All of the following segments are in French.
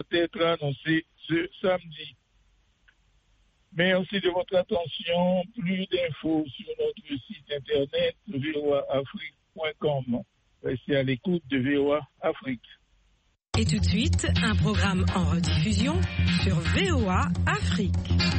être annoncé ce samedi. Merci de votre attention. Plus d'infos sur notre site internet voaafrique.com. Restez à l'écoute de VOA Afrique. Et tout de suite, un programme en rediffusion sur VOA Afrique.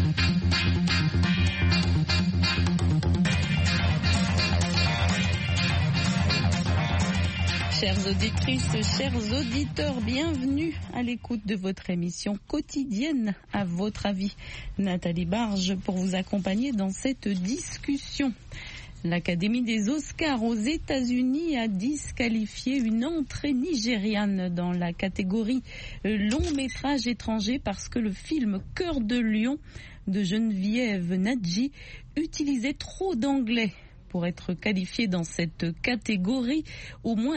Chères auditrices, chers auditeurs, bienvenue à l'écoute de votre émission quotidienne à votre avis. Nathalie Barge pour vous accompagner dans cette discussion. L'Académie des Oscars aux États-Unis a disqualifié une entrée nigériane dans la catégorie long métrage étranger parce que le film Cœur de lion de Geneviève Nadji utilisait trop d'anglais. Pour être qualifié dans cette catégorie, au moins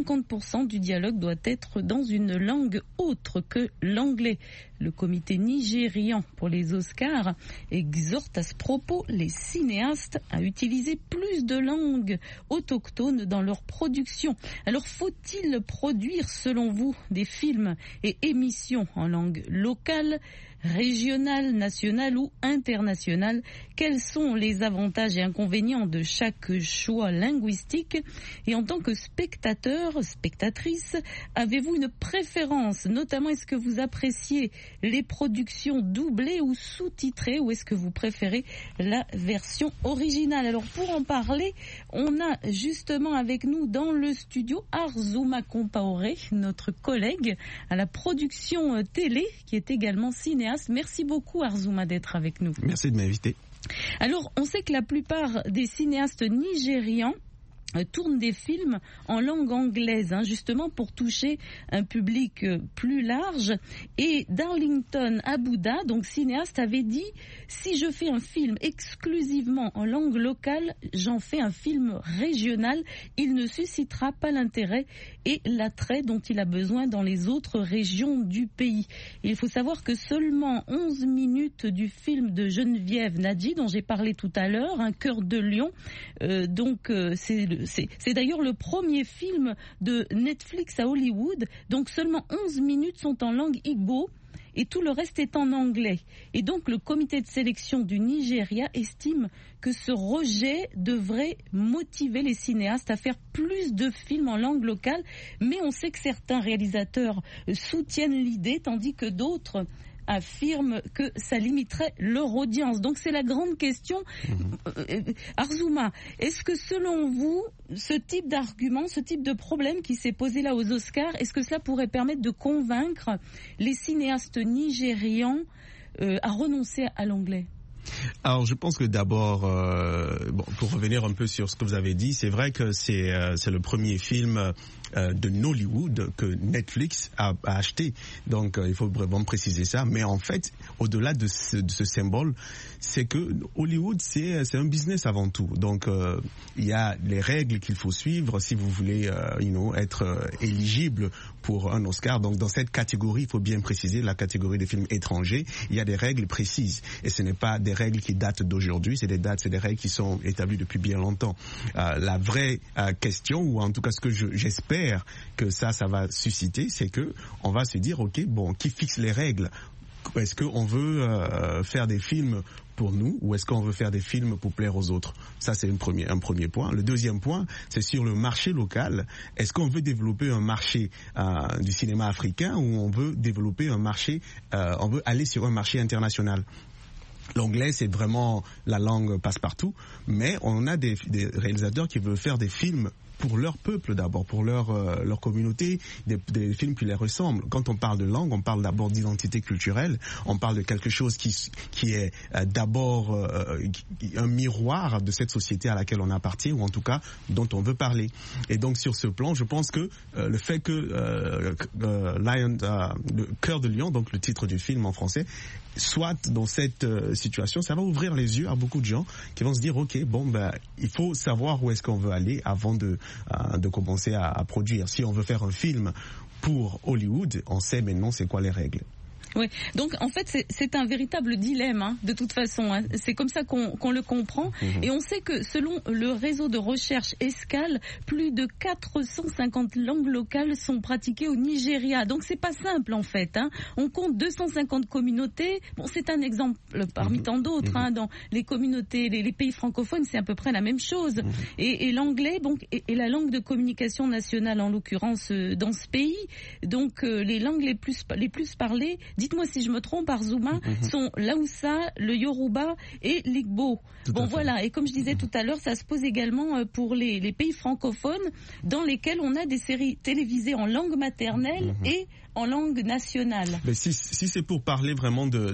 50% du dialogue doit être dans une langue autre que l'anglais. Le comité nigérian pour les Oscars exhorte à ce propos les cinéastes à utiliser plus de langues autochtones dans leur production. Alors faut-il produire, selon vous, des films et émissions en langue locale, régionale, nationale ou internationale? Quels sont les avantages et inconvénients de chaque choix linguistique? Et en tant que spectateur, spectatrice, avez-vous une préférence? Notamment, est-ce que vous appréciez les productions doublées ou sous-titrées, ou est-ce que vous préférez la version originale? Alors pour en parler, on a justement avec nous dans le studio Arzouma Compaoré, notre collègue à la production télé, qui est également cinéaste. Merci beaucoup Arzouma d'être avec nous. Merci de m'inviter. Alors on sait que la plupart des cinéastes nigérians tourne des films en langue anglaise, justement pour toucher un public plus large. Et Darlington Abouda, donc cinéaste, avait dit « Si je fais un film exclusivement en langue locale, j'en fais un film régional. Il ne suscitera pas l'intérêt et l'attrait dont il a besoin dans les autres régions du pays. » Il faut savoir que seulement 11 minutes du film de Geneviève Nadji, dont j'ai parlé tout à l'heure, Un cœur de lion, c'est d'ailleurs le premier film de Netflix à Hollywood, donc seulement 11 minutes sont en langue igbo et tout le reste est en anglais. Et donc le comité de sélection du Nigeria estime que ce rejet devrait motiver les cinéastes à faire plus de films en langue locale, mais on sait que certains réalisateurs soutiennent l'idée, tandis que d'autres affirment que ça limiterait leur audience. Donc c'est la grande question. Arzouma, est-ce que selon vous, ce type d'argument, ce type de problème qui s'est posé là aux Oscars, est-ce que cela pourrait permettre de convaincre les cinéastes nigérians à renoncer à l'anglais ? Alors je pense que d'abord, pour revenir un peu sur ce que vous avez dit, c'est vrai que c'est le premier film de Nollywood que Netflix a acheté. Donc il faut vraiment préciser ça. Mais en fait, au-delà de ce symbole, c'est que Hollywood, c'est un business avant tout. Donc il y a les règles qu'il faut suivre si vous voulez être éligible pour un Oscar. Donc dans cette catégorie, il faut bien préciser, la catégorie des films étrangers, il y a des règles précises. Et ce n'est pas des règles qui datent d'aujourd'hui, c'est des règles qui sont établies depuis bien longtemps. La vraie question, ou en tout cas ce que j'espère que ça va susciter, c'est que on va se dire, ok, bon, qui fixe les règles? Est-ce qu'on veut faire des films pour nous, ou est-ce qu'on veut faire des films pour plaire aux autres? Ça, c'est un premier point. Le deuxième point, c'est sur le marché local. Est-ce qu'on veut développer un marché du cinéma africain, ou on veut développer un marché, on veut aller sur un marché international? L'anglais, c'est vraiment la langue passe-partout, mais on a des réalisateurs qui veulent faire des films pour leur peuple d'abord, pour leur communauté, des films qui les ressemblent. Quand on parle de langue, on parle d'abord d'identité culturelle, on parle de quelque chose qui est d'abord un miroir de cette société à laquelle on appartient, ou en tout cas dont on veut parler. Et donc sur ce plan, je pense que le fait que le Cœur de lion, donc le titre du film en français, soit dans cette situation, ça va ouvrir les yeux à beaucoup de gens qui vont se dire, ok, il faut savoir où est-ce qu'on veut aller avant de commencer à produire. Si on veut faire un film pour Hollywood, on sait maintenant c'est quoi les règles. Oui, donc en fait c'est un véritable dilemme de toute façon. C'est comme ça qu'on le comprend. Et on sait que selon le réseau de recherche ESCAL, plus de 450 langues locales sont pratiquées au Nigeria. Donc c'est pas simple en fait. On compte 250 communautés. Bon, c'est un exemple parmi tant d'autres. Dans les communautés, les pays francophones, c'est à peu près la même chose. Et l'anglais, donc, est la langue de communication nationale en l'occurrence dans ce pays. Donc les langues les plus parlées, dites-moi si je me trompe, Arzouma, sont l'Aoussa, le Yoruba et l'Igbo. Bon voilà, et comme je disais tout à l'heure, ça se pose également pour les pays francophones dans lesquels on a des séries télévisées en langue maternelle et en langue nationale. Mais si c'est pour parler vraiment de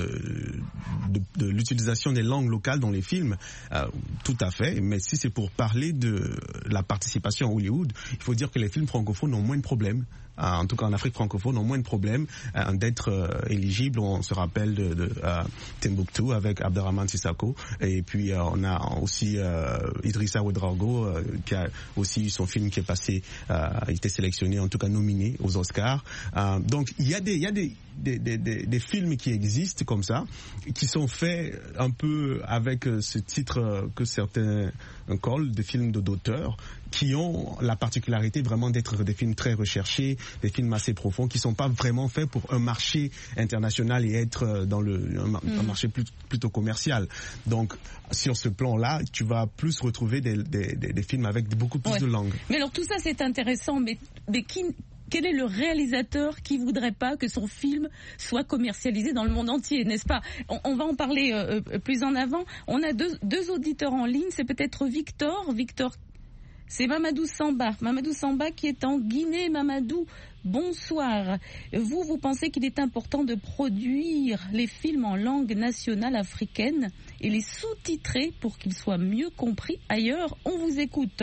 l'utilisation des langues locales dans les films, tout à fait. Mais si c'est pour parler de la participation à Hollywood, il faut dire que les films francophones ont moins de problèmes. En tout cas en Afrique francophone, ont moins de problèmes d'être éligibles. On se rappelle de Timbuktu avec Abderrahmane Sissako, et puis on a aussi Idrissa Ouedraogo qui a aussi eu son film qui est passé, a été sélectionné, en tout cas nominé aux Oscars. Donc il y a des films qui existent comme ça, qui sont faits un peu avec ce titre que certains collent, des films d'auteur, qui ont la particularité vraiment d'être des films très recherchés, des films assez profonds, qui sont pas vraiment faits pour un marché international et être dans un marché plutôt commercial. Donc sur ce plan-là, tu vas plus retrouver des films avec beaucoup plus de langues. Mais alors tout ça c'est intéressant, mais quel est le réalisateur qui voudrait pas que son film soit commercialisé dans le monde entier, n'est-ce pas? On va en parler plus en avant. On a deux auditeurs en ligne. C'est peut-être Victor, c'est Mamadou Samba qui est en Guinée. Mamadou, bonsoir. Vous pensez qu'il est important de produire les films en langue nationale africaine et les sous-titrer pour qu'ils soient mieux compris ailleurs? On vous écoute.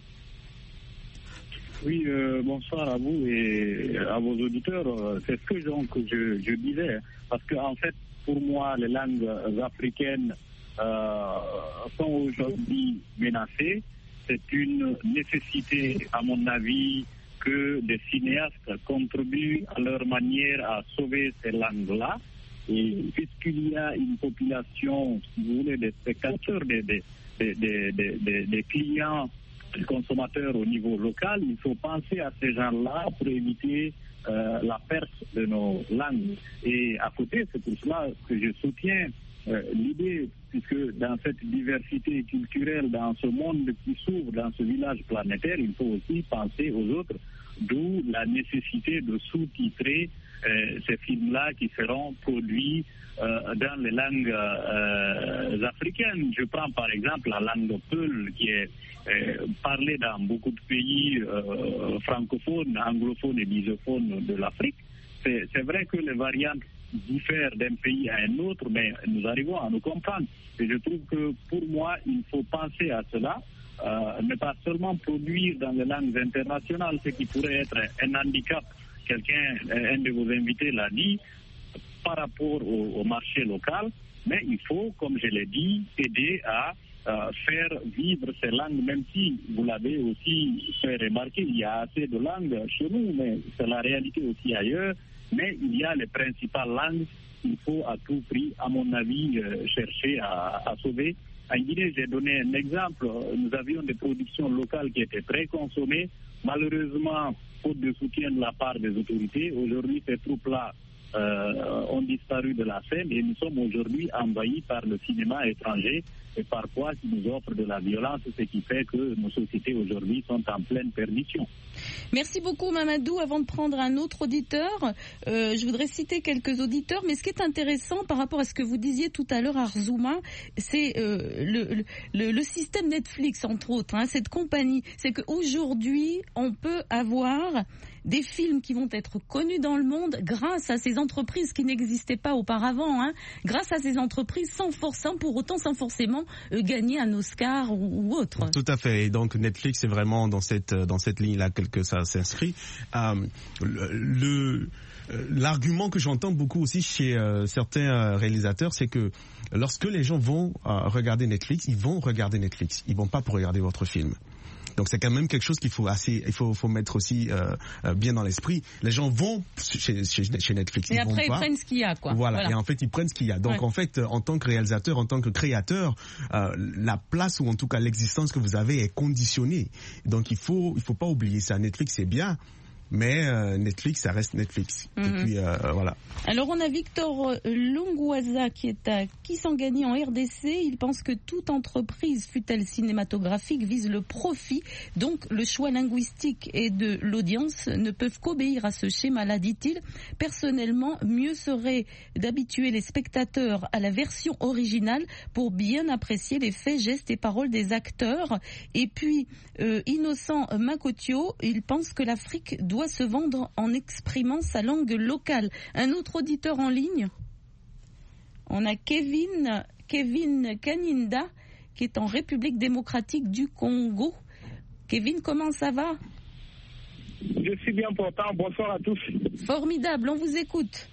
Oui, bonsoir à vous et à vos auditeurs. C'est ce que je disais, parce que en fait, pour moi, les langues africaines sont aujourd'hui menacées. C'est une nécessité, à mon avis, que des cinéastes contribuent à leur manière à sauver ces langues-là. Et puisqu'il y a une population, si vous voulez, des spectateurs, des clients, des consommateurs au niveau local, il faut penser à ces gens-là pour éviter la perte de nos langues. Et à côté, c'est pour cela que je soutiens l'idée, puisque dans cette diversité culturelle, dans ce monde qui s'ouvre, dans ce village planétaire, il faut aussi penser aux autres, d'où la nécessité de sous-titrer ces films-là qui seront produits dans les langues africaines. Je prends par exemple la langue Peul qui est parlée dans beaucoup de pays francophones, anglophones et bisophones de l'Afrique. C'est vrai que les variantes diffèrent d'un pays à un autre, mais nous arrivons à nous comprendre. Et je trouve que pour moi, il faut penser à cela, ne pas seulement produire dans les langues internationales, ce qui pourrait être un handicap. Un de vos invités l'a dit, par rapport au marché local, mais il faut, comme je l'ai dit, aider à faire vivre ces langues, même si, vous l'avez aussi fait remarquer, il y a assez de langues chez nous, mais c'est la réalité aussi ailleurs. Mais il y a les principales langues qu'il faut à tout prix, à mon avis, chercher à sauver. En Guinée, j'ai donné un exemple. Nous avions des productions locales qui étaient très consommées. Malheureusement, faute de soutien de la part des autorités, aujourd'hui, ces troupes-là ont disparu de la scène et nous sommes aujourd'hui envahis par le cinéma étranger et parfois qui nous offre de la violence, ce qui fait que nos sociétés aujourd'hui sont en pleine perdition. Merci beaucoup Mamadou. Avant de prendre un autre auditeur, je voudrais citer quelques auditeurs, mais ce qui est intéressant par rapport à ce que vous disiez tout à l'heure Arzouma, c'est le système Netflix entre autres, cette compagnie, c'est qu'aujourd'hui on peut avoir des films qui vont être connus dans le monde grâce à ces entreprises qui n'existaient pas auparavant, grâce à ces entreprises sans forcément gagner un Oscar ou autre. Tout à fait. Et donc Netflix est vraiment dans cette ligne-là que ça s'inscrit. L'argument que j'entends beaucoup aussi chez certains réalisateurs, c'est que lorsque les gens vont regarder Netflix, ils vont regarder Netflix. Ils vont pas pour regarder votre film. Donc c'est quand même quelque chose qu'il faut mettre aussi bien dans l'esprit. Les gens vont chez Netflix. Et après, ils prennent ce qu'il y a, quoi. Voilà. Et en fait, ils prennent ce qu'il y a. Donc en fait, en tant que réalisateur, en tant que créateur, la place ou en tout cas l'existence que vous avez est conditionnée. Donc il faut pas oublier ça. Netflix, c'est bien. Mais Netflix, ça reste Netflix. Et puis, voilà. Alors, on a Victor Longwaza qui est à Kisangani en RDC. Il pense que toute entreprise, fût-elle cinématographique, vise le profit. Donc, le choix linguistique et de l'audience ne peuvent qu'obéir à ce schéma-là, dit-il. Personnellement, mieux serait d'habituer les spectateurs à la version originale pour bien apprécier les faits, gestes et paroles des acteurs. Et puis, Innocent Makotio, il pense que l'Afrique doit se vendre en exprimant sa langue locale. Un autre auditeur en ligne, on a Kevin Kaninda qui est en République démocratique du Congo. Kevin, comment ça va? Je suis bien portant, bonsoir à tous. Formidable, on vous écoute.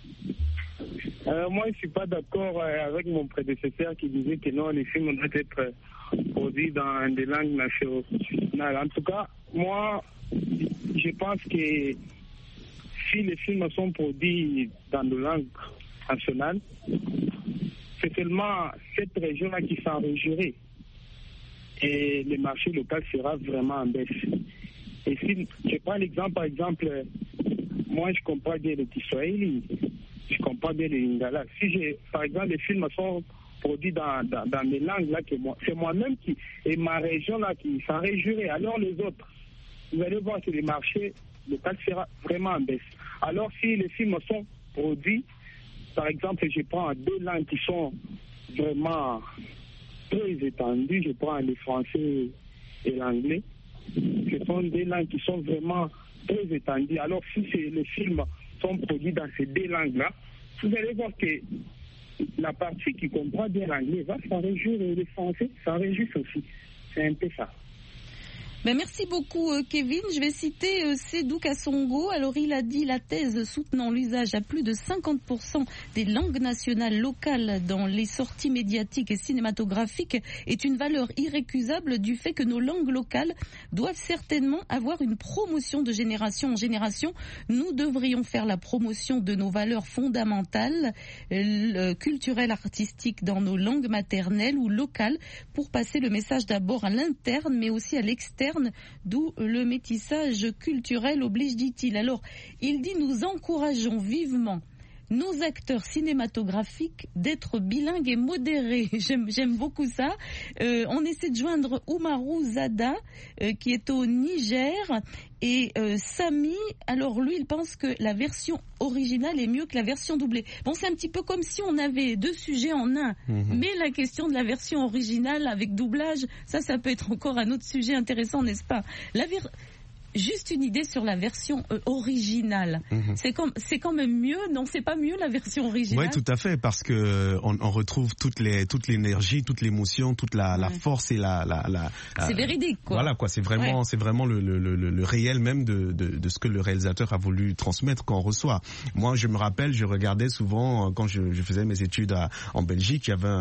Moi, je ne suis pas d'accord avec mon prédécesseur qui disait que non, les films doivent être produits dans des langues nationales. En tout cas, moi, je pense que si les films sont produits dans des langues nationales, c'est seulement cette région-là qui s'enrigirait. Et le marché local sera vraiment en baisse. Et si je prends l'exemple, par exemple, moi je comprends bien le Kiswahili, je comprends bien le Lingala. Si par exemple, les films sont produits dans des langues là, c'est moi-même et ma région là qui s'enrigirait. Alors les autres, vous allez voir que le marché local sera vraiment en baisse. Alors si les films sont produits, par exemple, je prends deux langues qui sont vraiment très étendues, je prends le français et l'anglais, ce sont des langues qui sont vraiment très étendues. Alors si les films sont produits dans ces deux langues-là, vous allez voir que la partie qui comprend bien l'anglais va s'en réjouir et le français s'en réjouit aussi. C'est un peu ça. Ben merci beaucoup Kevin. Je vais citer Sédou Kassongo. Alors il a dit la thèse soutenant l'usage à plus de 50% des langues nationales locales dans les sorties médiatiques et cinématographiques est une valeur irrécusable du fait que nos langues locales doivent certainement avoir une promotion de génération en génération. Nous devrions faire la promotion de nos valeurs fondamentales, culturelles, artistiques dans nos langues maternelles ou locales pour passer le message d'abord à l'interne mais aussi à l'externe, d'où le métissage culturel oblige, dit-il. Alors, il dit nous encourageons vivement nos acteurs cinématographiques d'être bilingues et modérés. J'aime beaucoup ça. On essaie de joindre Oumarou Zada, qui est au Niger, et Samy, alors lui, il pense que la version originale est mieux que la version doublée. Bon, c'est un petit peu comme si on avait deux sujets en un. Mais la question de la version originale avec doublage, ça peut être encore un autre sujet intéressant, n'est-ce pas? Juste une idée sur la version originale. C'est quand même mieux, non? C'est pas mieux la version originale? Oui, tout à fait, parce que on retrouve toute l'énergie, toute l'émotion, toute la force et c'est véridique, quoi. Voilà, quoi. C'est vraiment le réel même de ce que le réalisateur a voulu transmettre qu'on reçoit. Moi, je me rappelle, je regardais souvent quand je faisais mes études en Belgique, il y avait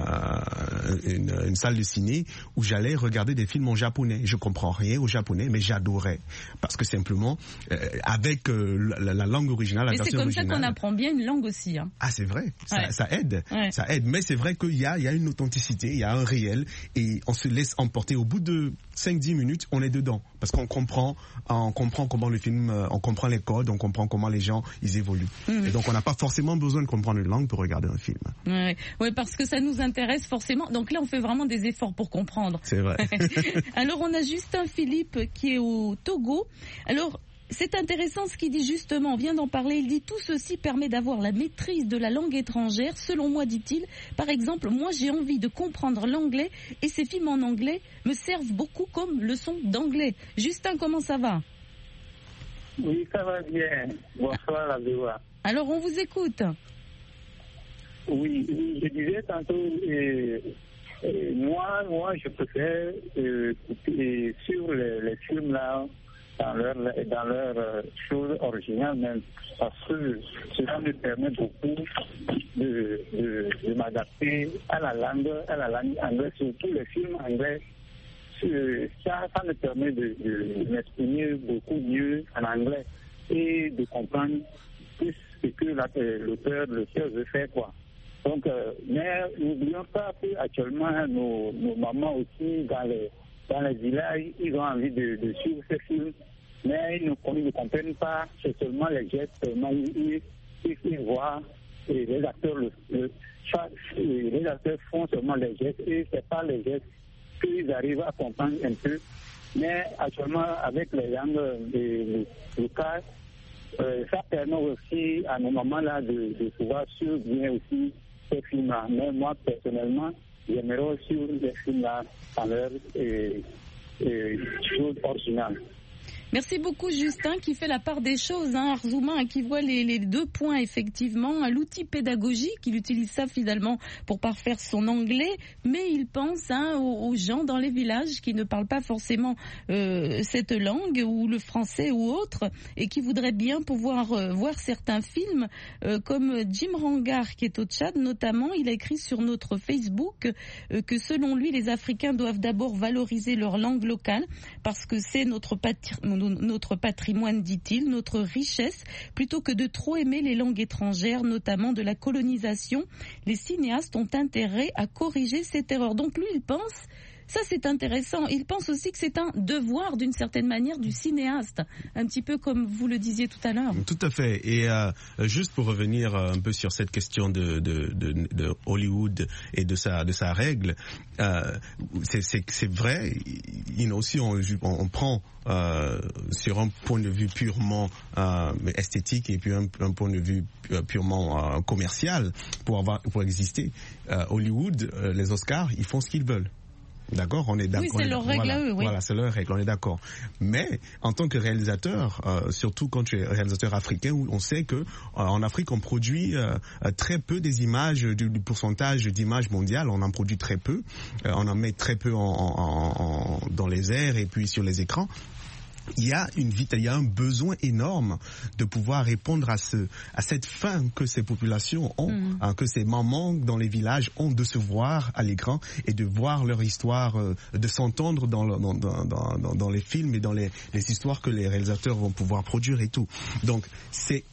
une salle de ciné où j'allais regarder des films en japonais. Je comprends rien au japonais, mais j'adorais. Parce que simplement, avec la langue originale, la version originale... Mais c'est comme ça qu'on apprend bien une langue aussi. Hein. Ah, c'est vrai, ça aide. Ouais. Ça aide, mais c'est vrai qu'il y a une authenticité, il y a un réel, et on se laisse emporter. Au bout de 5-10 minutes, on est dedans. Parce qu'on comprend comment le film, on comprend les codes, on comprend comment les gens, ils évoluent. Et donc, on n'a pas forcément besoin de comprendre une langue pour regarder un film. Oui, parce que ça nous intéresse forcément. Donc là, on fait vraiment des efforts pour comprendre. C'est vrai. Alors, on a Justin Philippe qui est au Togo. Alors, c'est intéressant ce qu'il dit justement, on vient d'en parler, il dit tout ceci permet d'avoir la maîtrise de la langue étrangère. Selon moi, dit-il, par exemple, moi j'ai envie de comprendre l'anglais et ces films en anglais me servent beaucoup comme leçon d'anglais. Justin, comment ça va? Oui, ça va bien. Bonsoir la VOA. Alors, on vous écoute. Oui, je disais tantôt, moi je préfère sur les films là, dans leur chose originale même, parce que cela me permet beaucoup de m'adapter à la langue anglaise, surtout les films anglais. ça me permet de m'exprimer beaucoup mieux en anglais et de comprendre plus ce que l'auteur veut faire, quoi. Donc, mais n'oublions pas qu'actuellement, nos mamans aussi, dans les villages, ils ont envie de suivre ces films, mais ils ne comprennent pas, c'est seulement les gestes, seulement ils voient, et les acteurs, les acteurs font seulement les gestes, et c'est pas les gestes qu'ils arrivent à comprendre un peu. Mais actuellement, avec les langues locales, ça permet aussi à nos mamans-là de pouvoir suivre bien aussi ces films-là. Mais moi, personnellement, j'aimerais aussi les films-là dans leur chose originale. Merci beaucoup Justin qui fait la part des choses, Arzouma, qui voit les deux points effectivement, l'outil pédagogique, il utilise ça finalement pour parfaire son anglais, mais il pense aux gens dans les villages qui ne parlent pas forcément cette langue ou le français ou autre et qui voudraient bien pouvoir voir certains films comme Jim Rangar qui est au Tchad notamment, il a écrit sur notre Facebook que selon lui les Africains doivent d'abord valoriser leur langue locale parce que c'est notre patrimoine, dit-il, notre richesse, plutôt que de trop aimer les langues étrangères, notamment de la colonisation. Les cinéastes ont intérêt à corriger cette erreur. Donc lui, il pense, ça c'est intéressant, il pense aussi que c'est un devoir d'une certaine manière du cinéaste, un petit peu comme vous le disiez tout à l'heure. Tout à fait. Et juste pour revenir un peu sur cette question de Hollywood et de sa règle, c'est vrai, aussi on prend sur un point de vue purement esthétique et puis un point de vue purement commercial pour exister. Hollywood, les Oscars, ils font ce qu'ils veulent. D'accord, on est d'accord. Oui, c'est leur règle à eux, oui. Voilà, c'est leur règle, on est d'accord. Mais en tant que réalisateur, surtout quand tu es réalisateur africain, on sait que en Afrique on produit très peu des images, du pourcentage d'images mondiales, on en produit très peu, on en met très peu dans les airs et puis sur les écrans. Il y a un besoin énorme de pouvoir répondre à cette faim que ces populations ont, que ces mamans dans les villages ont de se voir à l'écran et de voir leur histoire, de s'entendre dans les films et dans les histoires que les réalisateurs vont pouvoir produire et tout. Donc c'est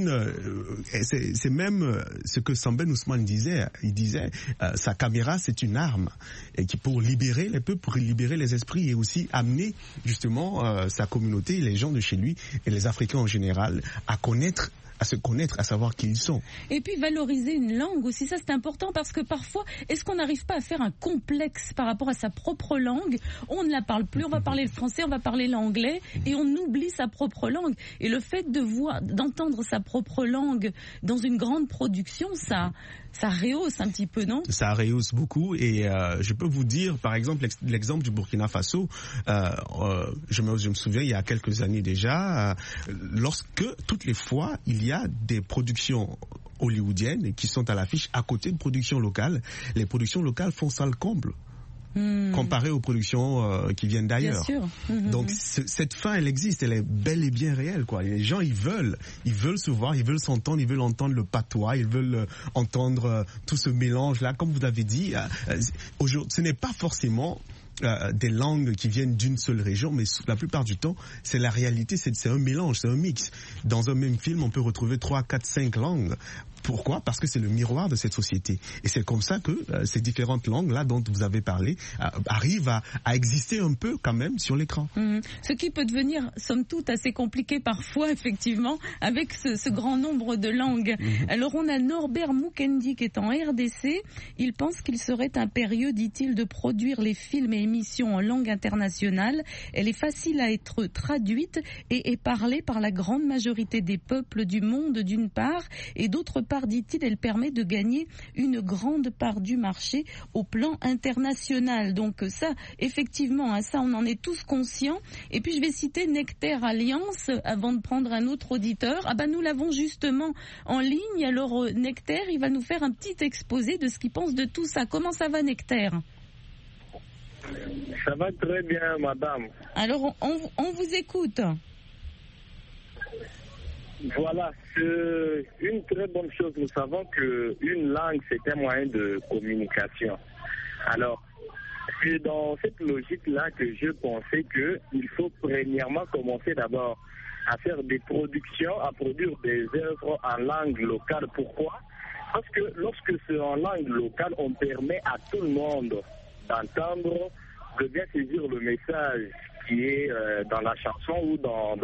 même ce que Samben Ousmane disait. Il disait sa caméra c'est une arme et qui pour libérer les peuples, pour libérer les esprits et aussi amener justement sa communauté, les gens de chez lui et les Africains en général à se connaître, à savoir qui ils sont. Et puis valoriser une langue aussi, ça c'est important parce que parfois, est-ce qu'on n'arrive pas à faire un complexe par rapport à sa propre langue? On ne la parle plus, on va parler le français, on va parler l'anglais et on oublie sa propre langue. Et le fait d'entendre sa propre langue dans une grande production, ça rehausse un petit peu, non? Ça rehausse beaucoup et je peux vous dire, par exemple, l'exemple du Burkina Faso, je me souviens il y a quelques années déjà, lorsque toutes les fois il y a des productions hollywoodiennes qui sont à l'affiche à côté de productions locales, les productions locales font ça le comble. Comparé aux productions qui viennent d'ailleurs. Bien sûr. Donc cette faim, elle existe, elle est bel et bien réelle, quoi. Les gens, ils veulent se voir, ils veulent s'entendre, ils veulent entendre le patois, ils veulent entendre tout ce mélange-là. Comme vous l'avez dit, aujourd'hui, ce n'est pas forcément des langues qui viennent d'une seule région, mais la plupart du temps, c'est la réalité, c'est un mélange, c'est un mix. Dans un même film, on peut retrouver 3, 4, 5 langues. Pourquoi? Parce que c'est le miroir de cette société. Et c'est comme ça que ces différentes langues-là dont vous avez parlé arrivent à exister un peu quand même sur l'écran. Ce qui peut devenir, somme toute, assez compliqué parfois, effectivement, avec ce grand nombre de langues. Alors on a Norbert Mukendi qui est en RDC. Il pense qu'il serait impérieux, dit-il, de produire les films et émissions en langue internationale. Elle est facile à être traduite et est parlée par la grande majorité des peuples du monde d'une part, et d'autre part, dit-il, elle permet de gagner une grande part du marché au plan international. Donc ça, effectivement, ça on en est tous conscients. Et puis je vais citer Nectaire Alliance avant de prendre un autre auditeur. Nous l'avons justement en ligne. Alors Nectaire, il va nous faire un petit exposé de ce qu'il pense de tout ça. Comment ça va, Nectaire? Ça va très bien, madame. Alors on vous écoute. Voilà, c'est une très bonne chose. Nous savons qu'une langue, c'est un moyen de communication. Alors, C'est dans cette logique-là que je pensais qu'il faut premièrement commencer d'abord à faire des productions, à produire des œuvres en langue locale. Pourquoi? Parce que lorsque c'est en langue locale, on permet à tout le monde d'entendre, de bien saisir le message qui est dans la chanson ou dans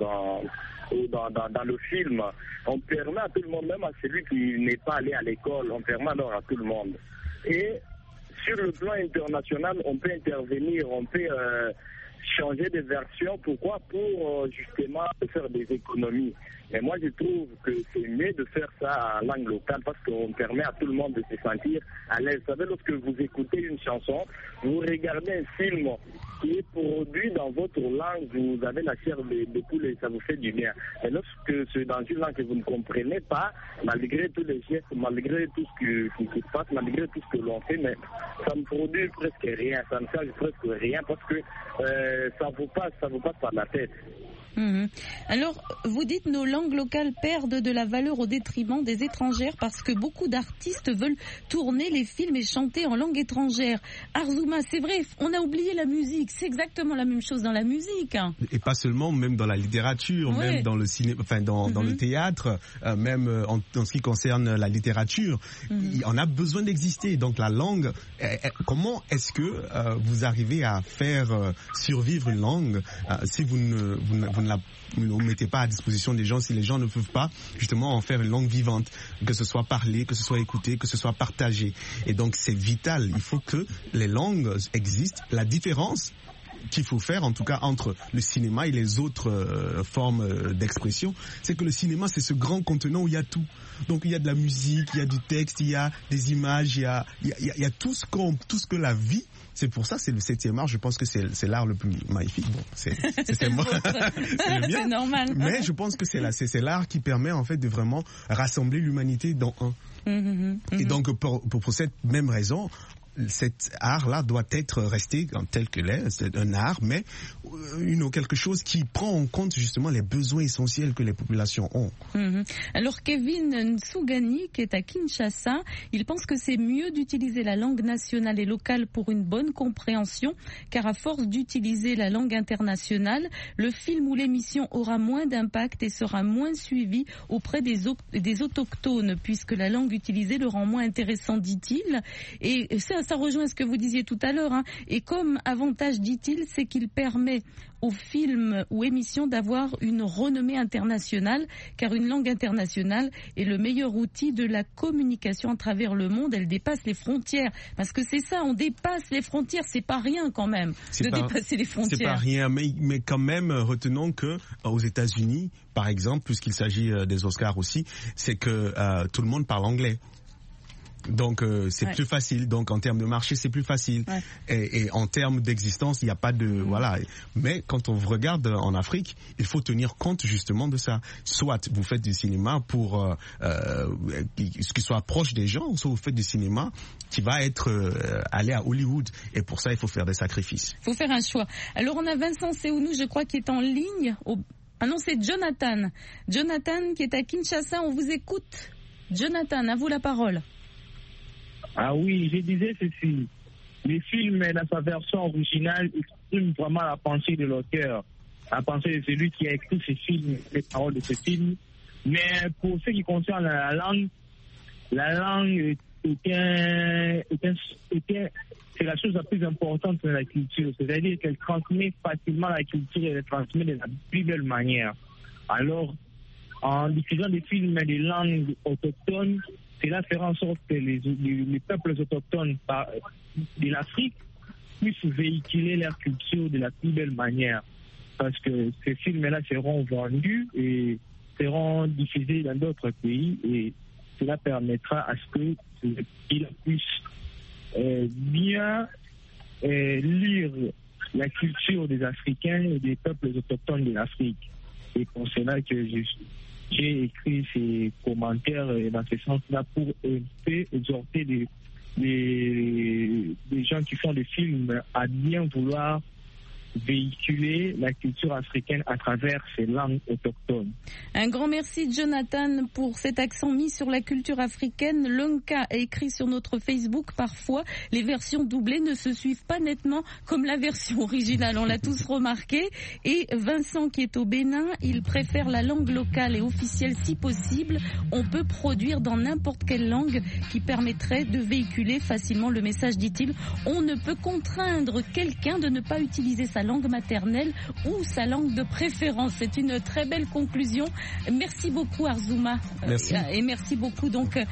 le film. On permet à tout le monde, même à celui qui n'est pas allé à l'école, on permet alors à tout le monde. Et sur le plan international, on peut intervenir, on peut changer de version. Pourquoi? Pour justement faire des économies. Mais moi, je trouve que c'est mieux de faire ça en langue locale parce qu'on permet à tout le monde de se sentir à l'aise. Vous savez, lorsque vous écoutez une chanson, vous regardez un film qui est produit dans votre langue, vous avez la chair de poule et ça vous fait du bien. Et lorsque c'est dans une langue que vous ne comprenez pas, malgré tous les gestes, malgré tout ce qui se passe, malgré tout ce que l'on fait, mais ça ne produit presque rien, ça ne change presque rien parce que ça vous passe par la tête. Alors, vous dites nos langues locales perdent de la valeur au détriment des étrangères parce que beaucoup d'artistes veulent tourner les films et chanter en langue étrangère. Arzouma, c'est vrai, on a oublié la musique, c'est exactement la même chose dans la musique. Et pas seulement, même dans la littérature, même dans le cinéma, enfin dans le théâtre, même en ce qui concerne la littérature, on a besoin d'exister. Donc la langue, comment est-ce que vous arrivez à faire survivre une langue si vous ne mettez pas à disposition des gens, si les gens ne peuvent pas justement en faire une langue vivante, que ce soit parlé, que ce soit écouté, que ce soit partagé. Et donc c'est vital, il faut que les langues existent. La différence qu'il faut faire, en tout cas entre le cinéma et les autres formes d'expression, c'est que le cinéma, c'est ce grand contenant où il y a tout. Donc il y a de la musique, il y a du texte, il y a des images, il y a tout ce que la vie. C'est pour ça, c'est le 7e art. Je pense que c'est l'art le plus magnifique. Bon, c'est moi, c'est le mien. C'est normal. Mais je pense que c'est l'art qui permet en fait de vraiment rassembler l'humanité dans un. Et donc pour cette même raison, cet art-là doit être resté tel que l'est, c'est un art, mais quelque chose qui prend en compte justement les besoins essentiels que les populations ont. Alors Kevin Nsugani, qui est à Kinshasa, il pense que c'est mieux d'utiliser la langue nationale et locale pour une bonne compréhension, car à force d'utiliser la langue internationale, le film ou l'émission aura moins d'impact et sera moins suivi auprès des autochtones, puisque la langue utilisée le rend moins intéressant, dit-il. Et ça rejoint ce que vous disiez tout à l'heure. Et comme avantage, dit-il, c'est qu'il permet aux films ou émissions d'avoir une renommée internationale, car une langue internationale est le meilleur outil de la communication à travers le monde. Elle dépasse les frontières. Parce que c'est ça, on dépasse les frontières. C'est pas rien quand même dépasser les frontières. C'est pas rien, mais quand même, retenons que aux États-Unis, par exemple, puisqu'il s'agit des Oscars aussi, c'est que tout le monde parle anglais. Donc c'est plus facile. Donc en termes de marché, c'est plus facile. Et en termes d'existence, il n'y a pas de voilà. Mais quand on regarde en Afrique, il faut tenir compte justement de ça. Soit vous faites du cinéma pour ce qui soit proche des gens, soit vous faites du cinéma qui va être aller à Hollywood. Et pour ça, il faut faire des sacrifices. Il faut faire un choix. Alors on a Vincent Seounou, je crois, qui est en ligne. Ah non, c'est Jonathan. Jonathan qui est à Kinshasa. On vous écoute. Jonathan, à vous la parole. Ah oui, je disais ceci. Le film, dans sa version originale, exprime vraiment la pensée de l'auteur, la pensée de celui qui a écrit ce film, les paroles de ce film. Mais pour ce qui concerne la langue c'est la chose la plus importante de la culture. C'est-à-dire qu'elle transmet facilement la culture et elle transmet de la plus belle manière. Alors, en diffusant des films et des langues autochtones, cela fera en sorte que les peuples autochtones de l'Afrique puissent véhiculer leur culture de la plus belle manière. Parce que ces films-là seront vendus et seront diffusés dans d'autres pays et cela permettra à ce qu'ils puissent bien lire la culture des Africains et des peuples autochtones de l'Afrique. C'est pour cela que j'ai écrit ces commentaires dans ce sens-là pour exhorter des gens qui font des films à bien vouloir véhiculer la culture africaine à travers ses langues autochtones. Un grand merci Jonathan pour cet accent mis sur la culture africaine. Lunka a écrit sur notre Facebook, parfois les versions doublées ne se suivent pas nettement comme la version originale, on l'a tous remarqué. Et Vincent qui est au Bénin, il préfère la langue locale et officielle si possible. On peut produire dans n'importe quelle langue qui permettrait de véhiculer facilement le message, dit-il. On ne peut contraindre quelqu'un de ne pas utiliser sa langue maternelle ou sa langue de préférence. C'est une très belle conclusion. Merci beaucoup Arzouma. Merci. Et merci beaucoup donc